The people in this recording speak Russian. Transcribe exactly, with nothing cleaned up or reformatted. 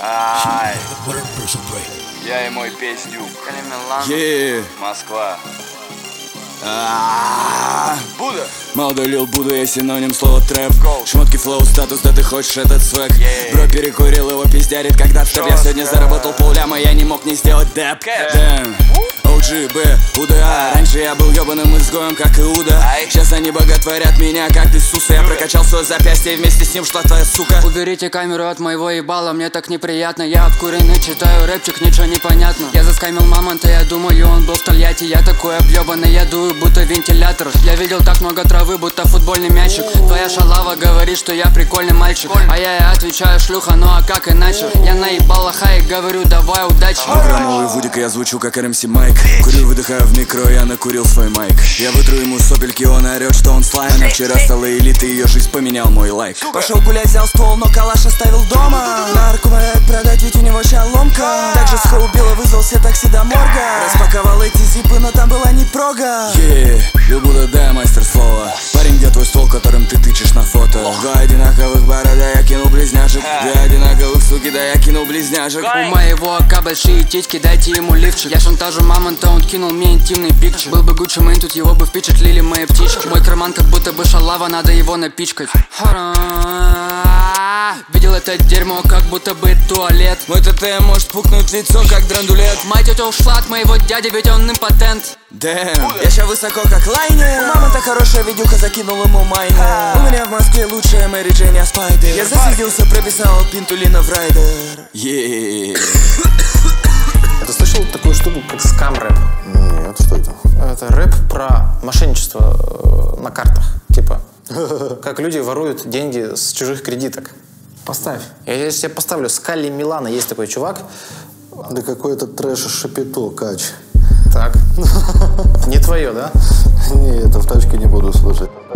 Ай, я и мой песнюк. Yeah. Москва. А-а-а. Будда. Молодой Лил Будда, я синоним слова трэп. Шмотки, флоу, статус, да ты хочешь этот свек. Yeah. Бро перекурил, его пиздярит, когда в Я сегодня заработал полляма, я не мог не сделать деп. Дэм. о джи би, УДА. Раньше я был ебаным изгоем, как Иуда. Сейчас они боготворят меня, как Иисуса. Я прокачал свое запястье, и вместе с ним шла твоя сука. Уберите камеру от моего ебала, мне так неприятно. Я обкуренный, читаю рэпчик, ничего не понятно. Я заскамил мамонта, я думаю, он был в Тольятти. Я такой объебанный, я дую, будто вентилятор. Я видел так много травы, будто футбольный мячик. Твоя шалава говорит, что я прикольный мальчик. А я ей отвечаю, шлюха, ну а как иначе? Я наебал лоха и говорю, давай удачи. Граммовый вудик, я звучу как эр эм си Майк. Курю, выдыхаю в микро, я накурил свой майк. Я вытру ему сопельки, он орет, что он слайм. Она вчера стала элитой, ее жизнь поменял мой лайк. Пошел гулять, взял ствол, но калаш оставил дома. Нарк умоляет продать, ведь у него ща ломка. Также сха убила, вызвал все такси до морга. Распаковал эти зипы, но там была не прога. Yeah, Лил Будда, да, мастер слова. Парень, где твой ствол, которым ты тычешь на фото? Два одинаковых бара, да я кинул близняшек. Две одинаковых суки, да я кинул близняшек. У моего ака большие титьки, дайте ему лифчик. Я шантажу мамонта, он кинул мне интимный пикчер. Был бы Гуччи Мэйн, тут его бы впечатлили мои птички. Мой карман как будто бы шалава, надо его напичкать. Видел это дерьмо, как будто бы туалет. Мой ТТ может пукнуть в лицо, как драндулет. Моя тетя ушла от моего дяди, ведь он импотент. Дэм. Я ща высоко, как лайнер. У мамонта хорошая видюха, закинул ему майнер. У меня в Москве лучшая Мэри Джейн, я спайдер. Я засиделся, прописал пинтулина в райдер. Yeah. Ты слышал такую штуку, как скам-рэп? Нет, что это? Это рэп про мошенничество на картах. Типа, как люди воруют деньги с чужих кредиток. Поставь. Я тебе поставлю. Скалли Милана, есть такой чувак. Да какой-то трэш и шапито, кач. Так. Не твое, да? Не, это в тачке не буду слушать.